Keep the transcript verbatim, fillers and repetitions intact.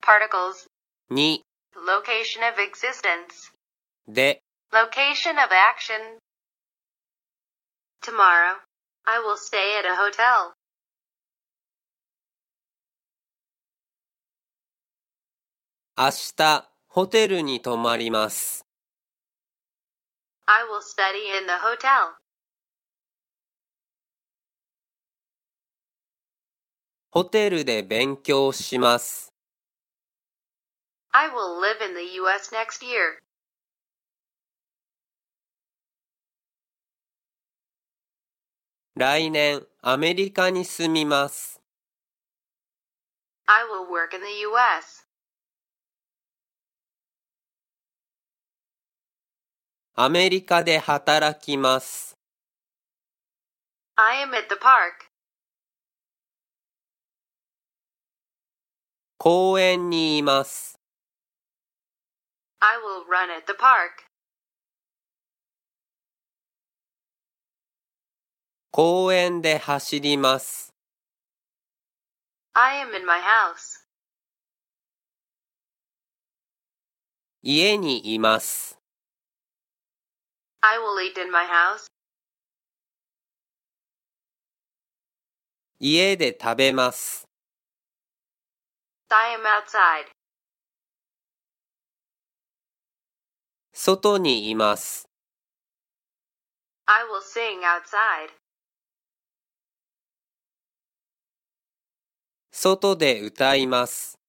Particles. に Location of existence. で Location of action. Tomorrow, I will stay at a hotel. 明日ホテルに泊まります。 I will study in the hotel. ホテルで勉強します。 I will live in the U S next year. 来年アメリカに住みます。 I will work in the U S. アメリカで働きます。 I am at the park. 公園にいます。 I will run at the park. 公園で走ります。 I am in my house. 家にいます。 I will eat in my house. 家で食べます。 I am outside. 外にいます。 I will sing outside. 外で歌います。